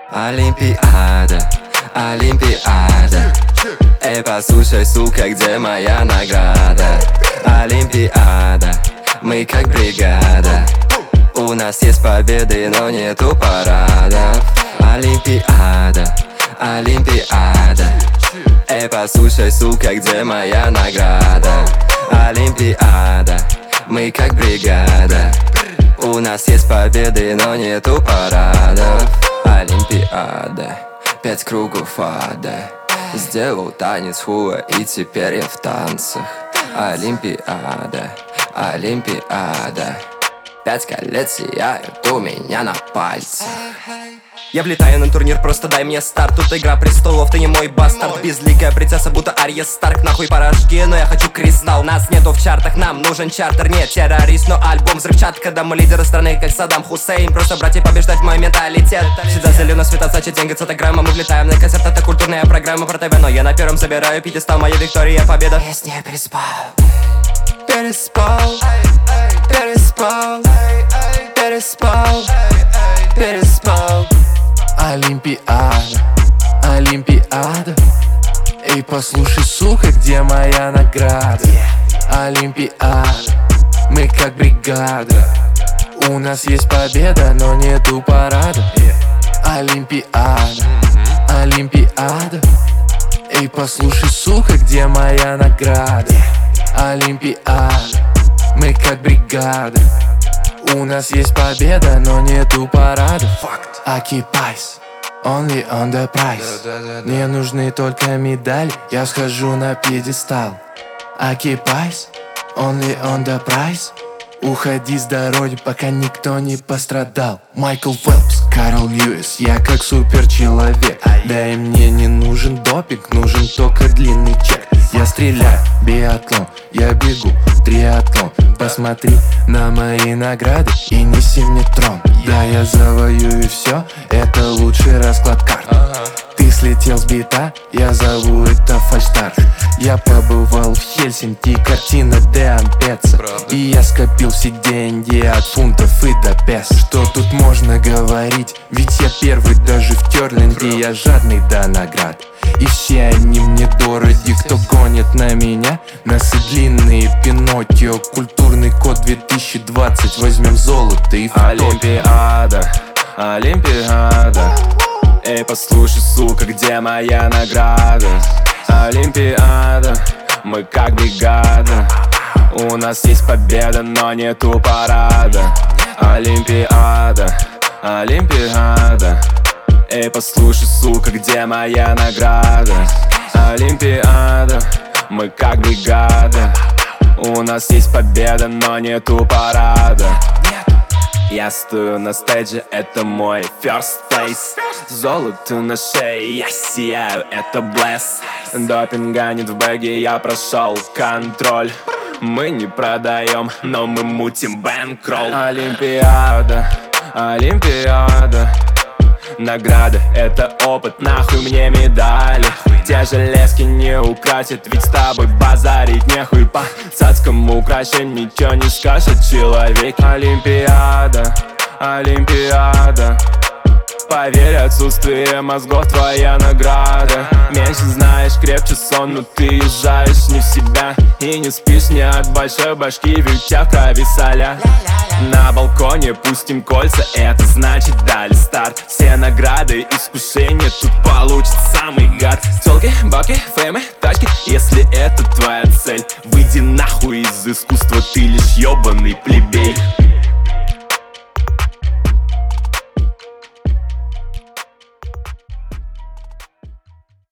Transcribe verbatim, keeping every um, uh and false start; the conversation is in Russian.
Олимпиада, Олимпиада. Эй, послушай, сука, где моя награда? Олимпиада, мы как бригада. У нас есть победы, но нету парадов. Олимпиада, Олимпиада. Эй, послушай, сука, где моя награда? Олимпиада, мы как бригада. У нас есть победы, но нету парадов. Олимпиада, пять кругов ада. Сделал танец хуя, и теперь я в танцах. Олимпиада, Олимпиада. Пять колец сияют у меня на пальцах. Я влетаю на турнир, просто дай мне старт. Тут игра престолов, ты не мой бастард. Безликая принцесса, будто Ария Старк. Нахуй порошки, но я хочу кристалл. Нас нету в чартах, нам нужен чартер. Нет террорист, но альбом взрывчатка. Когда мы лидеры страны, как Саддам Хусейн. Просто братья побеждать мой менталитет. Всегда зелено света, значит деньги, цитограмма. Мы влетаем на концерт, это культурная программа про ТВ. Но я на первом забираю пьедестал, моя виктория, победа. Я с ней переспал, переспал, переспал, переспал, переспал. Олимпиада, Олимпиада. Эй, послушай, сука, где моя награда? Олимпиада, мы как бригада. У нас есть победа, но нету парада. Олимпиада, Олимпиада. Эй, послушай, сука, где моя награда? Олимпиада, мы как бригада. У нас есть победа, но нету парада. Окипайс, only on the price. Мне нужны только медали, я схожу на пьедестал. Окипайс, only on the price. Уходи с дороги, пока никто не пострадал. Майкл Фелпс, Карл Льюис, я как суперчеловек. Да и мне не нужен допинг, нужен только длинный чек. Я стреляю, биатлон, я бегу, триатлон. Посмотри на мои награды и неси мне трон. Да, я завоюю все, это лучший расклад карт. Ты слетел с бита, я зову это фальстарт. Я побывал в Хельсинки, картина де Ампеца. И я скопил все деньги от фунтов и до песо. Что тут можно говорить, ведь я первый даже в керлинге. Я жадный до наград, и все они мне дороги. Кто гонит на меня, носы длинные, Пиноккио. Культурный код две тысячи двадцать, возьмем золото и фото. Олимпиада, Олимпиада. Эй, послушай, сука, где моя награда? Олимпиада, мы как бригада. У нас есть победа, но нету парада. Олимпиада, Олимпиада. Эй, послушай, сука, где моя награда? Олимпиада, мы как бригада. У нас есть победа, но нету парада. Я стою на стейдже, это мой first place. Золото на шее, я сияю, это блесс. Допинга нет в бэге, я прошел контроль. Мы не продаем, но мы мутим бэнкролл. Олимпиада, Олимпиада. Награда — это опыт, нахуй мне медали. Те железки не украсят, ведь с тобой базарить нехуй. По цацкому украшению ничего не скажет человек. Олимпиада, Олимпиада. Поверь, отсутствие мозгов твоя награда. Меньше знаешь, крепче сон, но ты езжаешь не в себя. И не спишь не от большой башки, ведь у тебя в крови соля. На балконе пустим кольца, это значит дали старт. Все награды, искушения, тут получит самый гад. Тёлки, бабки, фэмы, тачки, если это твоя цель, выйди нахуй из искусства, ты лишь ёбаный плебей.